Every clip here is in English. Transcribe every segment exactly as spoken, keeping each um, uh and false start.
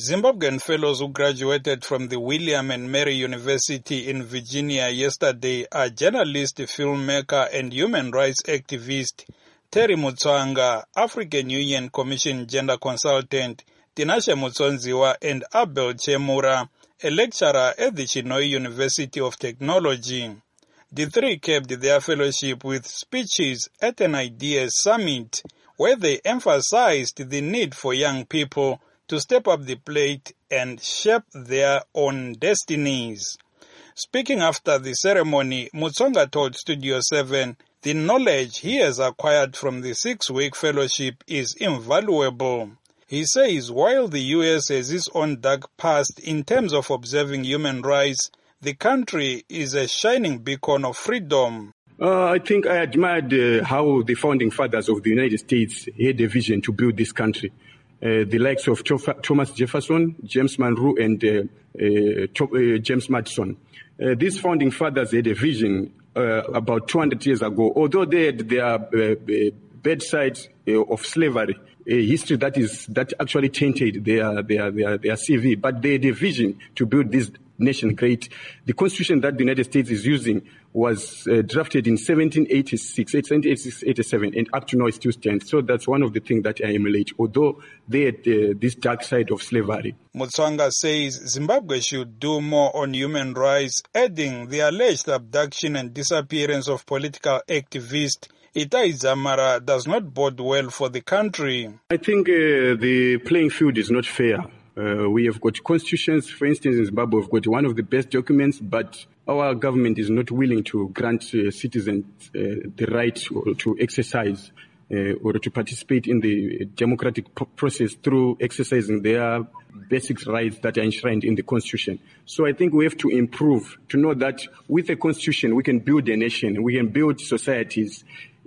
Zimbabwean fellows who graduated from the William and Mary University in Virginia yesterday are journalist, filmmaker and human rights activist Terry Mutswanga, African Union Commission gender consultant Tinashe Mutsonziwa and Abel Chemura, a lecturer at the Chinhoyi University of Technology. The three capped their fellowship with speeches at an Ideas Summit, where they emphasized the need for young people to step up the plate and shape their own destinies. Speaking after the ceremony, Mutsonga told Studio seven the knowledge he has acquired from the six-week fellowship is invaluable. He says while the U S has its own dark past in terms of observing human rights, the country is a shining beacon of freedom. Uh, I think I admired uh, how the founding fathers of the United States had a vision to build this country. Uh, the likes of Thomas Jefferson, James Monroe, and uh, uh, uh, James Madison. Uh, these founding fathers had a vision uh, about two hundred years ago. Although they had their uh, bad sides uh, of slavery, a history that is that actually tainted their their their, their C V, but they had a vision to build this nation great. The constitution that the United States is using was uh, drafted in seventeen eighty-six, seventeen eighty-seven, and up to now it still stands. So that's one of the things that I emulate, although they had uh, this dark side of slavery. Mutswanga says Zimbabwe should do more on human rights, adding the alleged abduction and disappearance of political activist Itai Dzamara does not bode well for the country. I think uh, the playing field is not fair. Uh, we have got constitutions. For instance, in Zimbabwe, we've got one of the best documents, but our government is not willing to grant uh, citizens uh, the right to, to exercise uh, or to participate in the democratic p- process through exercising their basic rights that are enshrined in the constitution. So I think we have to improve to know that with a constitution, we can build a nation, we can build societies.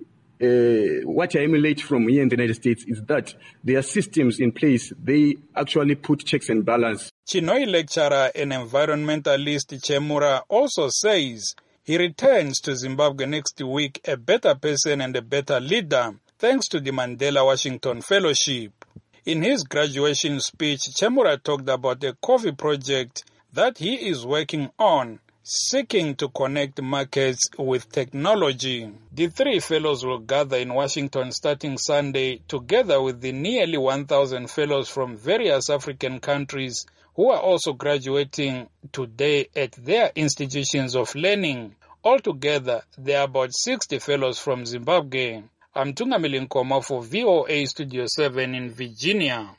Uh, what I emulate from here in the United States is that there are systems in place. They actually put checks and balance. Chinhoyi lecturer and environmentalist Chemura also says he returns to Zimbabwe next week a better person and a better leader, thanks to the Mandela Washington Fellowship. In his graduation speech, Chemura talked about a coffee project that he is working on, seeking to connect markets with technology. The three fellows will gather in Washington starting Sunday, together with the nearly one thousand fellows from various African countries who are also graduating today at their institutions of learning. Altogether, there are about sixty fellows from Zimbabwe. I'm Tungamili Nkoma for V O A Studio seven in Virginia.